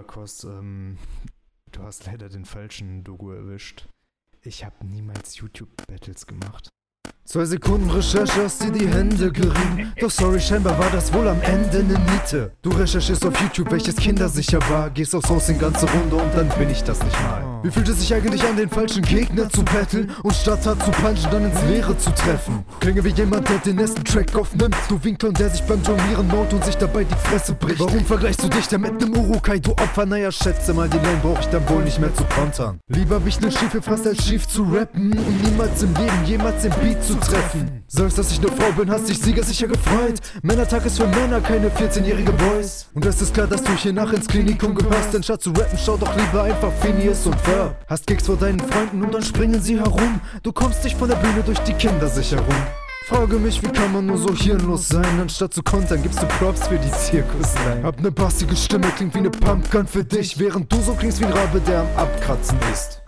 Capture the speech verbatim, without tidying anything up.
Kos, ähm, du hast leider den falschen Dogo erwischt. Ich habe niemals YouTube-Battles gemacht. Zwei Sekunden Recherche, hast dir die Hände gerieben. Doch sorry, scheinbar war das wohl am Ende ne Niete. Du recherchierst auf YouTube, welches kindersicher war. Gehst aufs Haus in ganze Runde und dann bin ich das nicht mal. Wie fühlt es sich eigentlich an, den falschen Gegner zu battlen und statt hart zu punchen, dann ins Leere zu treffen? Klinge wie jemand, der den ersten Track aufnimmt. Du Winkler, der sich beim Jonglieren maut und sich dabei die Fresse bricht. Warum vergleichst du dich denn mit nem Urukai, du Opfer? Naja, schätze mal, die Lane brauch ich dann wohl nicht mehr zu kontern. Lieber hab ich nen Schief gefasst, als schief zu rappen und niemals im Leben jemals den Beat zu treffen. Sagst, dass ich ne Frau bin, hast dich siegersicher gefreut. Männertag ist für Männer, keine vierzehnjährige Boys. Und es ist klar, dass du hier nach ins Klinikum gehörst. Denn statt zu rappen, schau doch lieber einfach Phineas und Ferb. Hast Gigs vor deinen Freunden und dann springen sie herum. Du kommst nicht von der Bühne durch die Kindersicherung. Frage mich, wie kann man nur so hirnlos sein? Anstatt zu kontern, gibst du Props für die Zirkusline. Hab ne bassige Stimme, klingt wie ne Pumpgun für dich, während du so klingst wie ein Rabe, der am Abkratzen ist.